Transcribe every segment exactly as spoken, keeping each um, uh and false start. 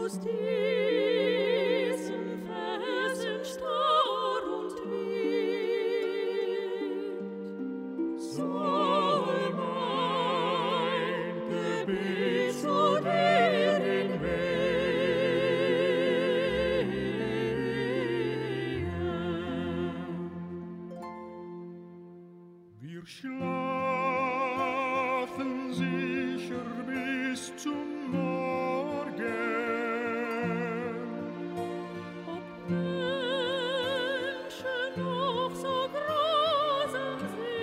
aus diesen Felsen starr und wild. Soll mein Gebet zu deren wehen. Wir schlafen sicher bis zum Morgen. Ob Menschen noch so grausam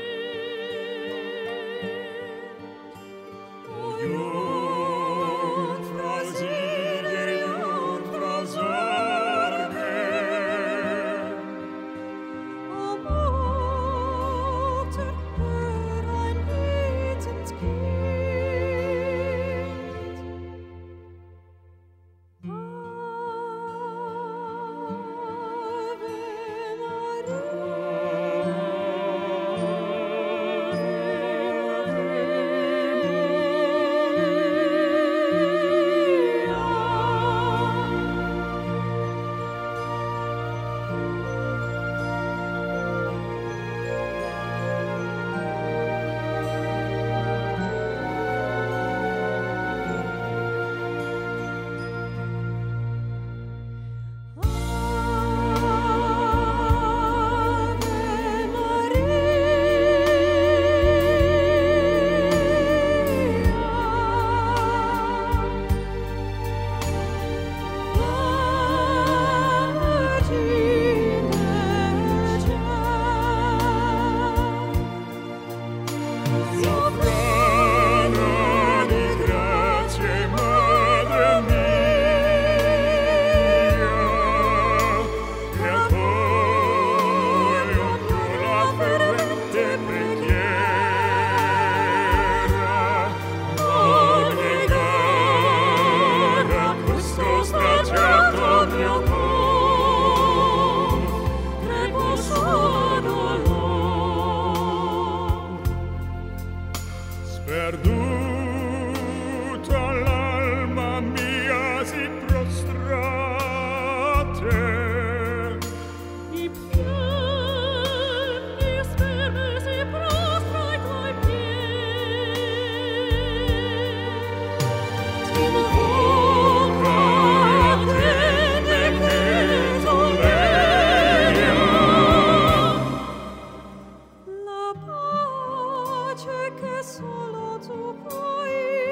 sind. O Jungfrau Siege, Jungfrau Sorge. O Mutter, hör ein betend Kind. Ave Sovrana di grazie, Madre mia, che accoglie la fervente preghiera, non negare a questo straziato mio cor, riposo dolor. Sperduta l'alma mia si prostrate, i piedi sperme si prostra ai tuoi piedi. Ti invoca e attende che solea la pace che solo tu puoi